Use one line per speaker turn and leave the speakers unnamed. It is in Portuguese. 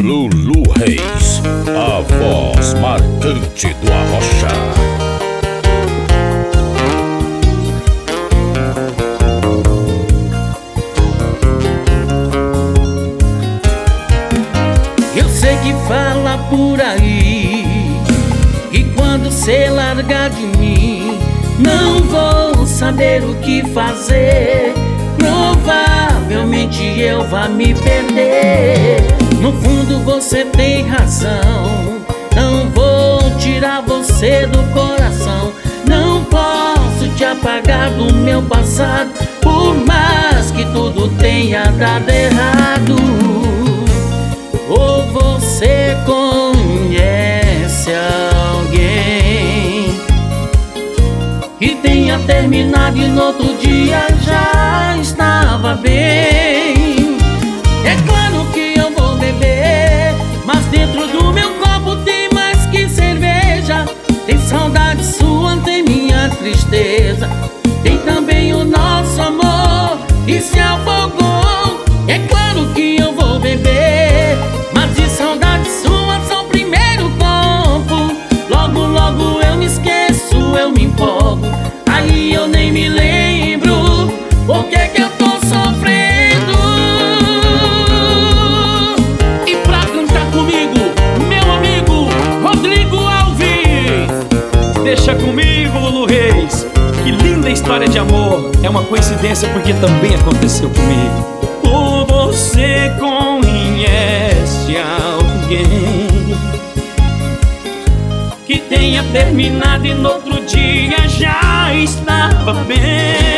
Lulu Reis, a voz marcante do Arrocha.
Eu sei que fala por aí que quando cê largar de mim não vou saber o que fazer. Provavelmente eu vá me perder. No fundo você tem razão, não vou tirar você do coração. Não posso te apagar do meu passado, por mais que tudo tenha dado errado. Ou você conhece alguém que tenha terminado e no outro dia já estava bem? É claro que eu vou beber, mas dentro do meu copo tem mais que cerveja. Tem saudade sua, tem minha tristeza, tem também o nosso amor que se afogou. É claro que eu vou beber, mas de saudade sua só o primeiro copo. Logo, logo eu me esqueço, eu me empolgo, aí eu nem me lembro por que que eu tô sofrendo. E pra cantar comigo, meu amigo Rodrigo Alves.
Deixa comigo, Lulu Reis. Que linda história de amor. É uma coincidência porque também aconteceu comigo. Ou você conhece alguém que tenha terminado e no outro dia já estava bem?